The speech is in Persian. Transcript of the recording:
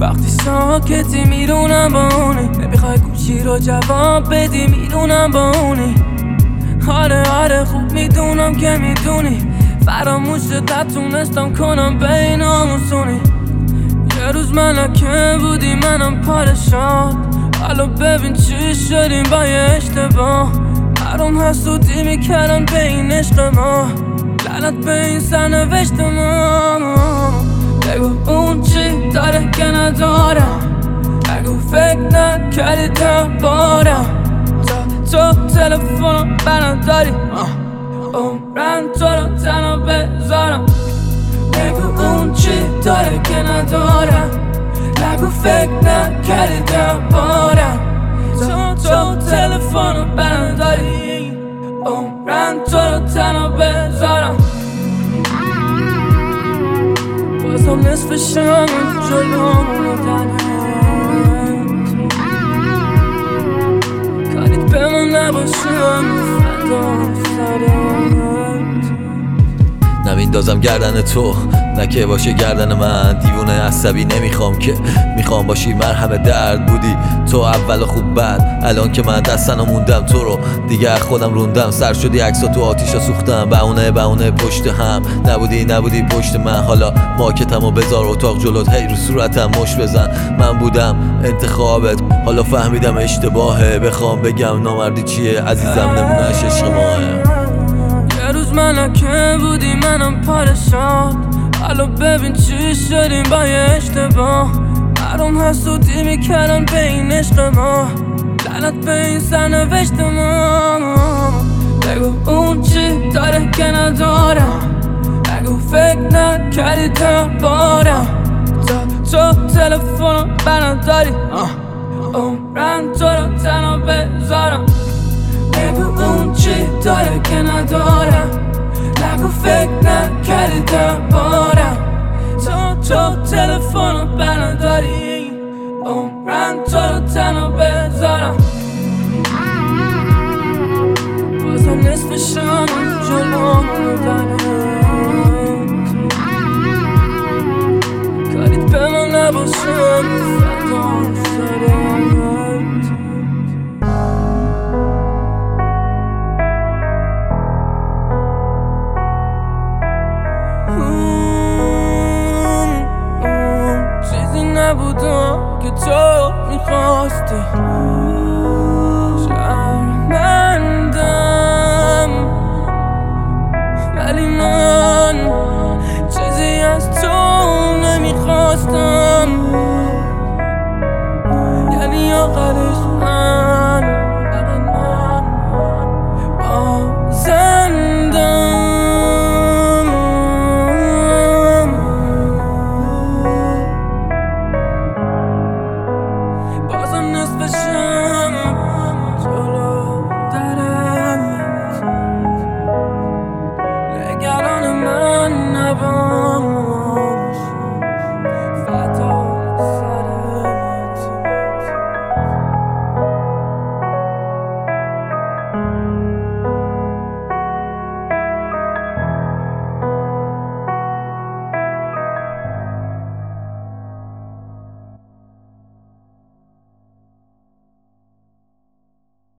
وقتی ساکتی میدونم با اونی، نمیخوای گوشی رو جواب بدی میدونم با اونی. آره خوب میدونم که میدونی فراموشت نتونستم کنم بین آموزونی. یه روز ملکه بودی منم پادشاه، حالا ببین چی شدیم با یه اشتباه. برام حسودی میکردن به این عشق ما، لعنت به این سرنوشت ما. بگو اون چی داره که ندارم، بگو فکر نکردی دربارم. تو تلفنم برداری عمرم تو رو تنها بذارم. بگو اون چی داره که ندارم، نگو فکر نکردی دربارم. تو تلفنم برداری عمرم تو رو تنها بذارم. بازم نصف شب جلومو کاریت به من نباشم فدا سرت. نمیندازم گردن تو نه که باشه گردن من. دیوونه عصبی نمیخوام که، میخوام باشی مرهم درد. بودی تو اول خوب بعد، الان که من دستنو موندم تو رو دیگه خودم روندم. سر شدی عکسا تو آتیشا سوختم، بهونه پشت هم. نبودی پشت من، حالا ماکتمو بذار اتاق جلوت، هی رو صورتم مش بزن. من بودم انتخابت، حالا فهمیدم اشتباهه. بخوام بگم نامردی چیه عزیزم، نمونهش عشق ماهه. یه روز ملکه بودی منم پادشاه، حالا ببین چی شدیم با یه اشتباه. برام حسودی میکردن به این عشق ما، لعنت به این سرنوشت ما. بگو اون چی داره که ندارم، بگو فکر نکردی دربارم. تو تلفنم برداری عمرم تو رو تنها بذارم. بگو اون چی داره که ندارم، نگو فکر نکردی دربارم. تو تلفنم برداری عمرم تو رو تنها بذارم. بازم نصف شب جلومو کاریت به من نباشم فدا سرت. چیزی نبودم که تو میخواستی،